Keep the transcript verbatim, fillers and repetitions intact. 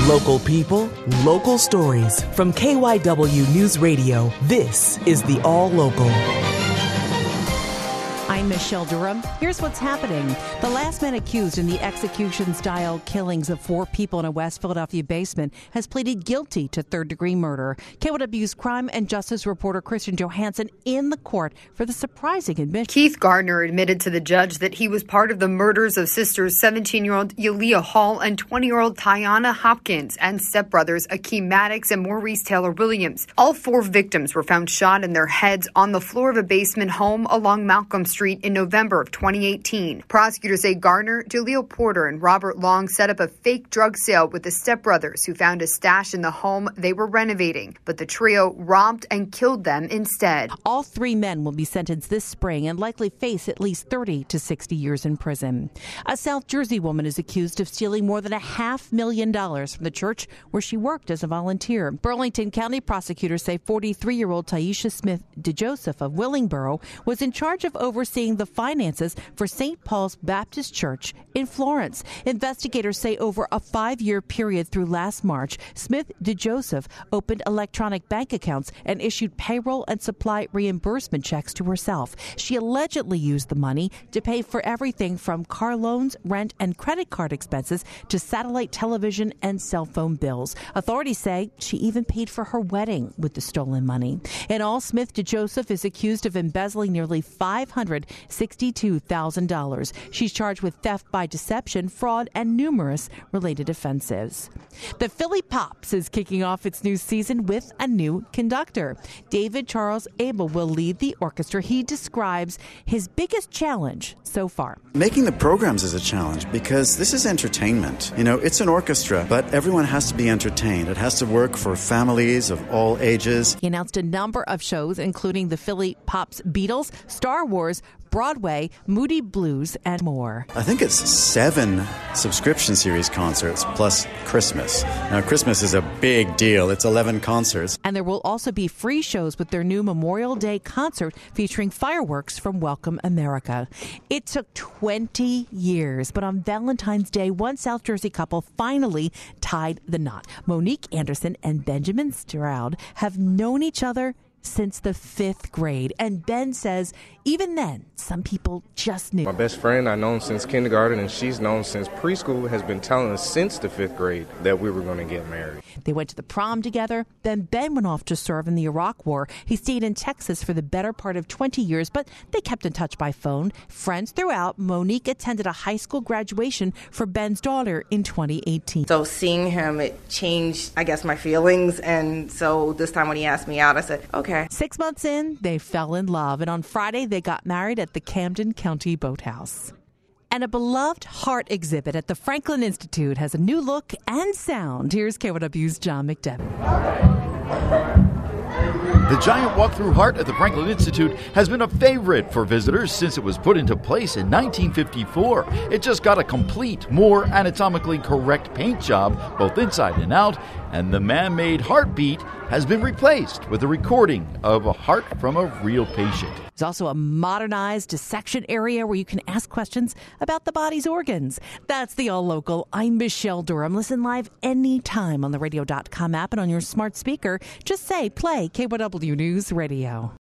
Local people, local stories. From K Y W News Radio, this is the All Local. I'm Michelle Durham. Here's what's happening. The last man accused in the execution-style killings of four people in a West Philadelphia basement has pleaded guilty to third-degree murder. K Y W's crime and justice reporter Christian Johansson in the court for the surprising admission. Keith Gardner admitted to the judge that he was part of the murders of sisters seventeen-year-old Yalia Hall and twenty-year-old Tiana Hopkins and stepbrothers Akeem Maddox and Maurice Taylor Williams. All four victims were found shot in their heads on the floor of a basement home along Malcolm Street in November of twenty eighteen. Prosecutors say Gardner, Jaleel Porter, and Robert Long set up a fake drug sale with the stepbrothers who found a stash in the home they were renovating. But the trio robbed and killed them instead. All three men will be sentenced this spring and likely face at least thirty to sixty years in prison. A South Jersey woman is accused of stealing more than a half million dollars from the church where she worked as a volunteer. Burlington County prosecutors say forty-three-year-old Taisha Smith DeJoseph of Willingboro was in charge of overseeing the finances for Saint Paul's Baptist Church in Florence. Investigators say over a five-year period through last March, Smith DeJoseph opened electronic bank accounts and issued payroll and supply reimbursement checks to herself. She allegedly used the money to pay for everything from car loans, rent, and credit card expenses to satellite television and cell phone bills. Authorities say she even paid for her wedding with the stolen money. In all, Smith DeJoseph is accused of embezzling nearly five hundred sixty-two thousand dollars. She's charged with theft by deception, fraud, and numerous related offenses. The Philly Pops is kicking off its new season with a new conductor. David Charles Abel will lead the orchestra. He describes his biggest challenge so far. Making the programs is a challenge because this is entertainment. You know, it's an orchestra, but everyone has to be entertained. It has to work for families of all ages. He announced a number of shows, including the Philly Pops Beatles, Star Wars, Broadway, Moody Blues, and more. I think it's seven subscription series concerts plus Christmas. Now, Christmas is a big deal. It's eleven concerts. And there will also be free shows with their new Memorial Day concert featuring fireworks from Welcome America. It took twenty years, but on Valentine's Day, one South Jersey couple finally tied the knot. Monique Anderson and Benjamin Stroud have known each other since the fifth grade. And Ben says even then, some people just knew. My best friend I've known since kindergarten, and she's known since preschool, has been telling us since the fifth grade that we were going to get married. They went to the prom together. Then Ben went off to serve in the Iraq War. He stayed in Texas for the better part of twenty years, but they kept in touch by phone. Friends throughout, Monique attended a high school graduation for Ben's daughter in twenty eighteen. So seeing him, it changed, I guess, my feelings. And so this time when he asked me out, I said, okay. Six months in, they fell in love. And on Friday, they got married at the Camden County Boathouse. And a beloved heart exhibit at the Franklin Institute has a new look and sound. Here's K Y W's John McDevitt. The giant walk-through heart at the Franklin Institute has been a favorite for visitors since it was put into place in nineteen fifty-four. It just got a complete, more anatomically correct paint job, both inside and out, and the man-made heartbeat has been replaced with a recording of a heart from a real patient. There's also a modernized dissection area where you can ask questions about the body's organs. That's the All Local. I'm Michelle Durham. Listen live anytime on the radio dot com app and on your smart speaker. Just say, play K Y W News Radio.